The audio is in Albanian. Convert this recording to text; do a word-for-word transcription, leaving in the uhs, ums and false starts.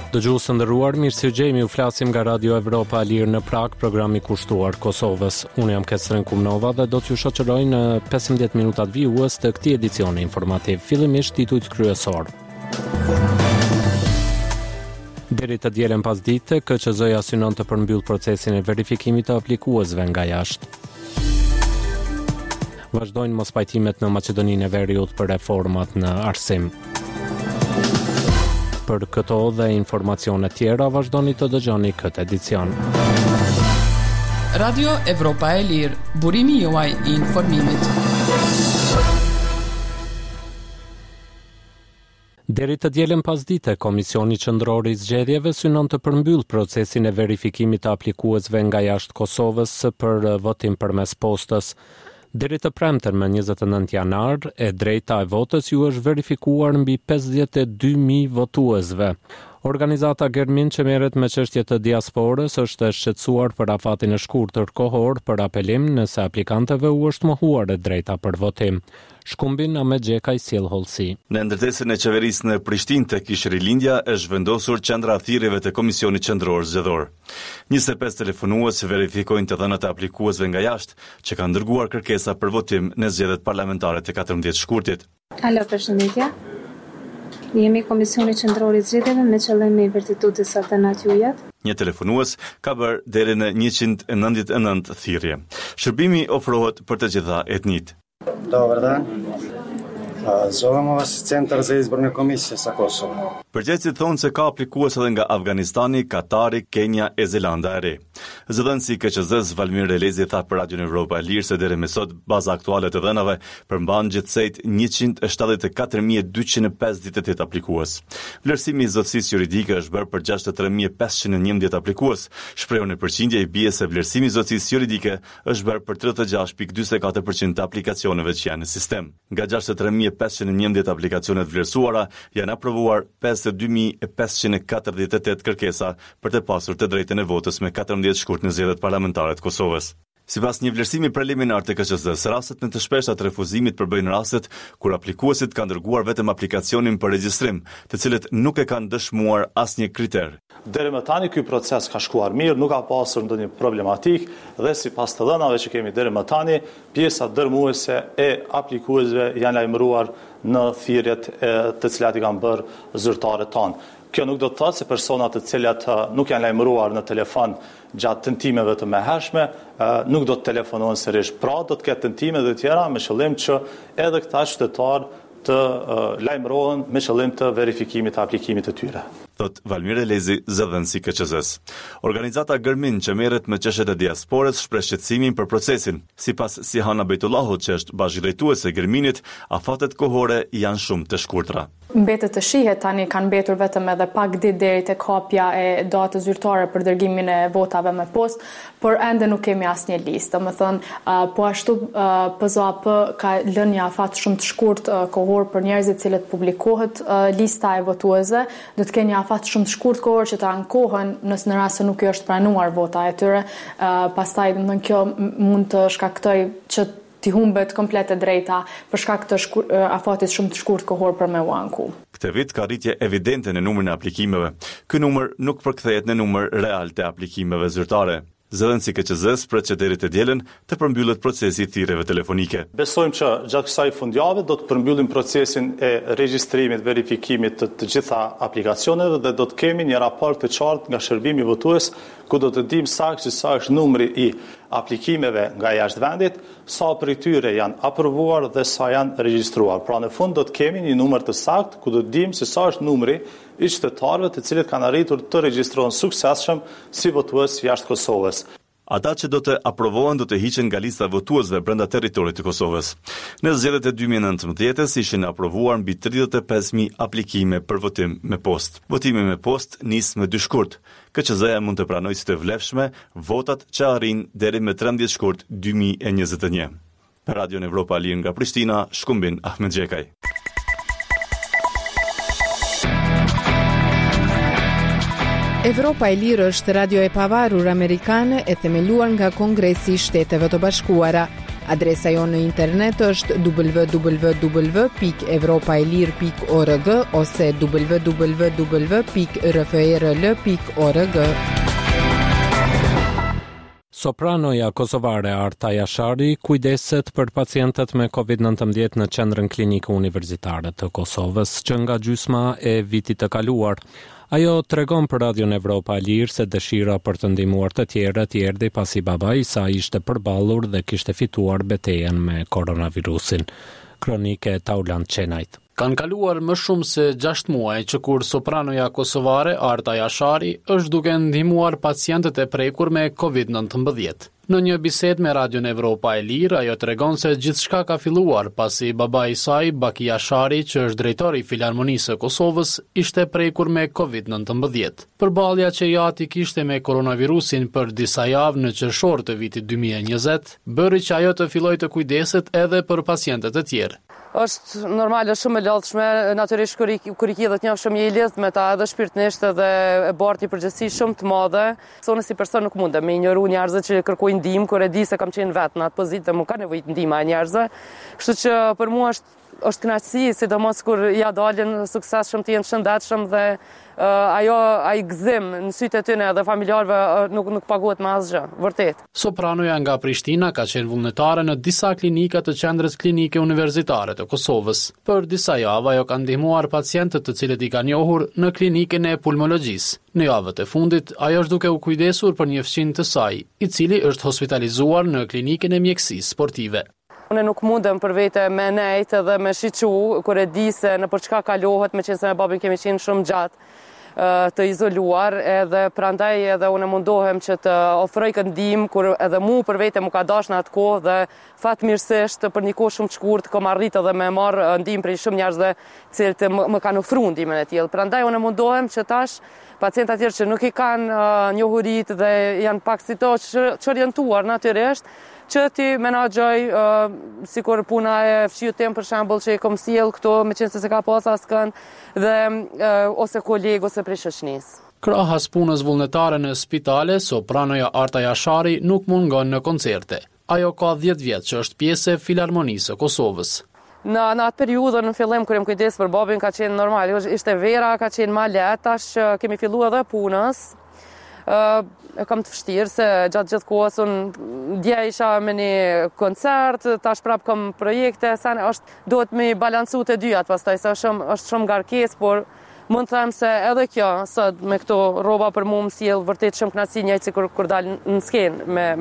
Dëgjues të nderuar, mirësëgjemi, u flasim nga Radio Evropa e Lirë në Prag, programi kushtuar Kosovës. Unë jam Kesren Kumnova dhe do t'ju shoqëroj në pesëmbëdhjetë minutat vijues të këtij edicioni informativ. Fillimisht titujt kryesor. Deri të dielën pas dite, K Q Z-ja synon të përmbyll procesin e verifikimit të aplikuesve nga jashtë. Vazhdojnë mospajtimet në Maqedoninë e Veriut për reformat në arsim. Për këto dhe informacione tjera, vazhdoni të dëgjoni këtë edicion. Radio Evropa e Lirë, burimi juaj i informimit. Deri të dielën pasdite, Komisioni Qendror i Zgjedhjeve synon të përmbyll procesin e verifikimit të aplikuesve nga jashtë Kosovës për votim përmes postës. Deri të premten më njëzet e nëntë janar, e drejta e votës ju është verifikuar mbi pesëdhjetë e dy mijë votuesve. Organizata Germin që merret me çështje të diasporës është e shqetësuar për afatin e shkurtër kohor për apelim nëse aplikantëve u është mohuar e drejta për votim. Shkumbin Ahmet Gjeka i sjell hollësi. Në ndërtesën e qeverisë në Prishtinë tek Kishërilindja është vendosur qendra thirrjeve të Komisionit Qendror Zgjedhor. njëzet e pesë telefonues verifikojnë të dhënat e aplikuesve nga jashtë që kanë dërguar kërkesa për votim në zgjedhjet parlamentare të katërmbëdhjetë shkurtit. Alo, përshëndetje. Jemi Komisioni Qendror i Zgjedhjeve me qëllim i vërtetutës së dënat jujat. Një telefonues ka bërë deri në njëqind e nëntëdhjetë e nëntë thirrje. Shërbimi ofrohet për të gjitha etnitë. Dobar dan. Zovemo vas Centar za izborne komisije sa Kosova. Përgjegjësit thonë se ka aplikues edhe nga Afganistani, Katari, Kenja e Zelanda e Re. Zëdhënësi K Q Z-s Valmir Elezi tha për Radio Evropa e Lirë se deri më sot baza aktuale të dhënave përmban gjithsejt njëqind e shtatëdhjetë e katër mijë e dyqind e pesëdhjetë e tetë aplikues. Vlerësimi i zotësisë juridike është bërë për gjashtëdhjetë e tre mijë e pesëqind e njëmbëdhjetë aplikues. Shprehur në përqindje i bie se vlerësimi i zotësisë juridike është bërë për tridhjetë e gjashtë pikë dyzet e katër përqind të aplikacioneve që janë në sistem. Nga gjashtëdhjetë e tre mijë e pesëqind e njëmbëdhjetë aplikacionet vlerësuara janë aprovuar pesëdhjetë e dy mijë e pesëqind e katërdhjetë e tetë kërkesa për të pasur të drejtën e votës me katërmbëdhjetë shkurt në zgjedhjet parlamentare të Kosovës. Sipas një vlerësimi preliminar të K Q Z-s, rastet më të shpeshta të refuzimit përbëjnë rastet kur aplikuesit kanë dërguar vetëm aplikacionin për regjistrim, të cilët nuk e kanë dëshmuar asnjë kriter. Deri më tani ky proces ka shkuar mirë, nuk ka pasur ndonjë problematik dhe sipas të dhënave që kemi deri më tani, pjesa dërmuese e aplikuesve janë lajmëruar në thirrjet të cilat i kanë bërë zyrtarët tanë. Kjo nuk do të thotë se personat të cilat nuk janë lajmëruar në telefon gjatë tentimeve të mëhershme nuk do të telefonojnë sërish. Pra do të ketë tentime dhe tjera me qëllim që edhe këta qytetarë të lajmërohen me qëllim të verifikimit të aplikimit të tyre. Thot Valmir Elezi, zëdhënësi K Q Z-s. Organizata Gërmin që merret me çështjet e diasporës shpreh shqetësimin për procesin. Sipas Sihana Bejtullahut, që është bashkëdrejtuese e Gërminit, afatet kohore janë shumë të shkurtra. Mbetet të shihet tani kanë mbetur vetëm edhe pak ditë deri tek kopja e datës zyrtare për dërgimin e votave me postë, por ende nuk kemi asnjë listë. Domethënë, po ashtu P Z A P ka lënë një afat shumë të shkurtë kohor për njerëzit të cilët publikohet lista e votuesve, do të kenë një afat shumë të shkurtë kohor që të ankohen nëse në rast se nuk i është pranuar vota e tyre. Pastaj domethënë kjo mund të shkaktojë që ti humbet komplet e drejta për shkak të shkur, afatit shumë të shkurt kohor për me u anku. Këtë vit ka rritje evidente në numrin e aplikimeve. Ky numër nuk përkthehet në numër real të aplikimeve zyrtare. Zëdhënësi K Q Z-s pret që deri të dielën të përmbyllet procesi i thirrjeve telefonike. Besojmë që gjatë kësaj fundjavë do të përmbyllim procesin e regjistrimit, verifikimit të të gjitha aplikacioneve dhe do të kemi një raport të qartë nga shërbimi votues ku do të dimë saktë sa është numri i aplikimeve nga jashtë vendit, sa prej tyre janë aprovuar dhe sa janë regjistruar. Pra në fund do të kemi një numër të saktë ku do të dimë se sa është numri i qytetarëve të cilët kanë arritur të regjistrohen suksesshëm si votues jashtë Kosovës. Ata që do të aprovohen do të hiqen nga lista e votuesve brenda territorit të Kosovës. Në zgjedhjet e dy mijë e nëntëmbëdhjetës ishin aprovuar mbi tridhjetë e pesë mijë aplikime për votim me postë. Votimi me postë nis me dy shkurt. K Q Z-ja mund të pranojë si të vlefshme votat që arrin deri me trembëdhjetë shkurt dy mijë e njëzet e një. Për Radio Evropa e Lirë nga Prishtina, Shkumbin Ahmet Gjekaj. Evropa e Lirë është radio e pavarur amerikane e themeluar nga Kongresi i Shteteve të Bashkuara. Adresa jonë në internet është w w w pikë evropaelir pikë org ose w w w pikë r f r l pikë org. Sopranoja kosovare Arta Jashari kujdeset për pacientët me covid nineteen në qendrën klinike universitare të Kosovës që nga gjysma e vitit të kaluar. Ajo tregon për Radion Evropa e Lirë se dëshira për të ndihmuar të tjerët erdhi pasi baba i saj ishte përballur dhe kishte fituar betejën me koronavirusin. Kronike Taulant Çenajt. Kanë kaluar më shumë se gjashtë muaj që kur sopranoja kosovare Arta Jashari është duke ndihmuar pacientët e prekur me covid nineteen. Në një bisedë me Radion Evropa e Lirë, ajo tregon se gjithçka ka filluar pasi babai i saj, Baki Jashari, që është drejtori i Filharmonisë së Kosovës, ishte prekur me covid nineteen. Përballja që jati kishte me koronavirusin për disa javë në qershor të vitit dy mijë e njëzet, bëri që ajo të fillojë të kujdeset edhe për pacientët e tjerë. Është normale, shumë e lodhshme, natyrisht kur i kur i dhe të njoh shumë i lidh me ta edhe shpirtnisht edhe e bart një përgjegjësi shumë të madhe. Unë si person nuk mundem me injoru njerëzit që kërkojnë ndihmë kur e di se kam qenë vetë në atë pozitë dhe më ka nevojë ndihma e njerëzve. Kështu që për mua është është kënaqësi, sidomos kur ja dalin sukses shumë të jenë shëndetshëm dhe uh, ajo ai gëzim në sytë e tyre dhe familjarëve uh, nuk nuk paguhet me asgjë, vërtet. Sopranoja nga Prishtina ka qenë vullnetare në disa klinika të qendrës klinike universitare të Kosovës. Për disa javë ajo ka ndihmuar pacientët të cilët i kanë njohur në klinikën e pulmologjisë. Në javët e fundit ajo është duke u kujdesur për një fëmijë të saj, i cili është hospitalizuar në klinikën e mjekësisë sportive. Unë nuk mundem për vete me nejtë dhe me shiqu, kur e di se në për çka kalohet, me qenë se me babin kemi qenë shumë gjatë të izoluar, edhe prandaj edhe unë mundohem që të ofroj ndihmë kur edhe mu për vete mu ka dash në atë kohë dhe fatmirësisht për një kohë shumë të shkurtë kam arritë edhe me marr ndihmë prej shumë njerëzve cilët më, më kanë ofruar ndihmën e tillë. Prandaj unë mundohem që tash pacientat tjerë që nuk i kanë uh, njohurit dhe janë pak si to që, që orientuar natyrisht, që ti menaxhoj uh, sikur puna e fshiut tem për shembull që i kom sjell këto me qenë se se ka pas askën dhe uh, ose koleg ose prej shoqënisë. Krahas punës vullnetare në spitale, sopranoja Arta Jashari nuk mungon në koncerte. Ajo ka dhjetë vjet që është pjesë e Filharmonisë së Kosovës. Në, në atë periudhë në fillim kur jam kujdes për babin ka qenë normal, ishte vera, ka qenë ma lehtë, tash kemi filluar edhe punës. Uh, e kam të vështirë se gjatë gjithë kohës unë dje isha me një koncert, tash prap kam projekte, sa është duhet me balancu të dyjat pastaj, se është shumë, është shumë ngarkesë, por mund të them se edhe kjo, sot me këto rroba për mua më sjell vërtet shumë kënaqësi njëjtë si kur, kur dal në skenë me